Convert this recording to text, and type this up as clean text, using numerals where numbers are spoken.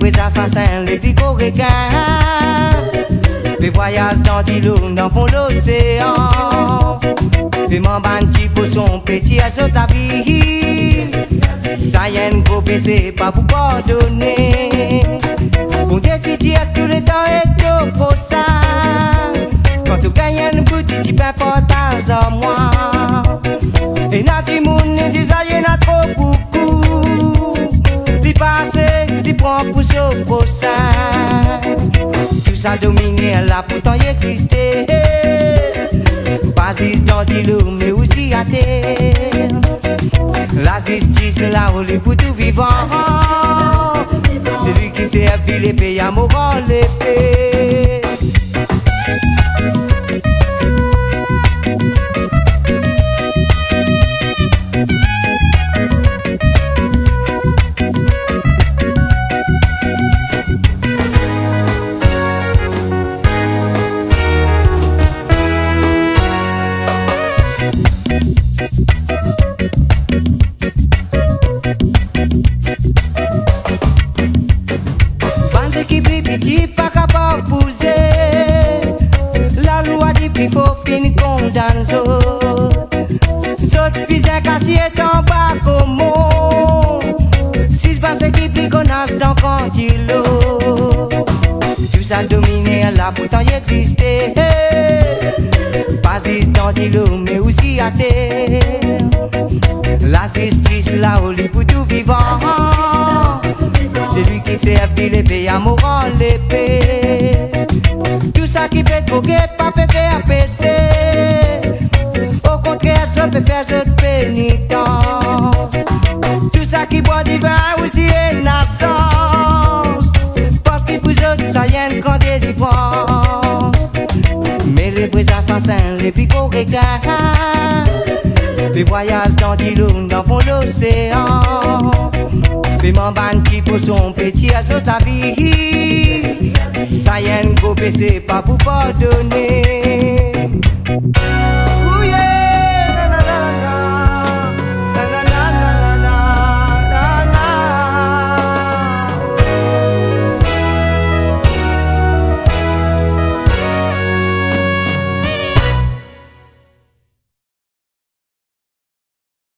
vrais assassins, les plus gros requins. Des voyages dans l'îlot, dans le fond de l'océan. Des mambanti pour son petit à ta vie. Ça y est, un gros PC, pas pour pardonner. Bon Dieu, tu dis à tout le temps et tout pour ça. Quand tu gagnes un petit, tu peux pas à moi. Et Nati Moun, des aïeux, n'a trop beaucoup. Tu passes, tu prends pour ce prochain. Tout ça dominé, là pourtant y existait. Pas juste dans l'îlot, mais aussi à terre. La justice, là où les pour tout vivant. Celui qui s'est affilé, paye à moral l'épée. Il faut finir condamner Zot pisé cassé en bas comme si c'est pas ce qui pique on a dans cantilo. Tout ça dominé là pourtant y existait. Pas juste dans l'îlot mais aussi à terre. La justice là où les pour tout vivant. C'est lui qui s'est affilé paye à moral l'épée. Tout ça qui peut troquer, pas fait faire percer. Au contraire, ça peut faire cette pénitence. Tout ça qui boit du vin aussi est naissance. Parce qu'il vous autres, ça y est quand des différences. Mais les vrais assassins, les plus gros requins. Des voyages dans l'îlot, dans le fond de l'océan. Des mambanti pour son petit à sa vie. Ça y est, un gros PC, pas pour pardonner.